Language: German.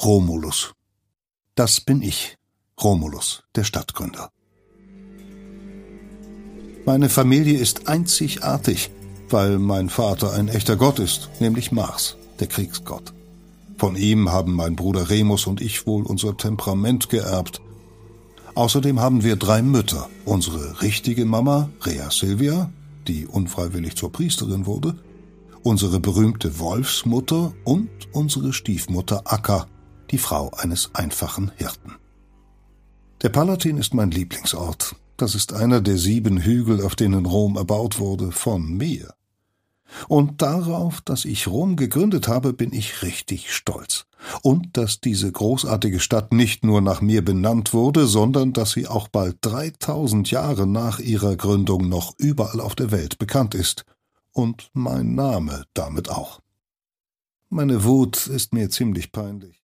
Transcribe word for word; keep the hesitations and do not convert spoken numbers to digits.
Romulus. Das bin ich, Romulus, der Stadtgründer. Meine Familie ist einzigartig, weil mein Vater ein echter Gott ist, nämlich Mars, der Kriegsgott. Von ihm haben mein Bruder Remus und ich wohl unser Temperament geerbt. Außerdem haben wir drei Mütter. Unsere richtige Mama, Rea Silvia, die unfreiwillig zur Priesterin wurde, unsere berühmte Wolfsmutter und unsere Stiefmutter Akka, die Frau eines einfachen Hirten. Der Palatin ist mein Lieblingsort. Das ist einer der sieben Hügel, auf denen Rom erbaut wurde, von mir. Und darauf, dass ich Rom gegründet habe, bin ich richtig stolz. Und dass diese großartige Stadt nicht nur nach mir benannt wurde, sondern dass sie auch bald dreitausend Jahre nach ihrer Gründung noch überall auf der Welt bekannt ist. Und mein Name damit auch. Meine Wut ist mir ziemlich peinlich.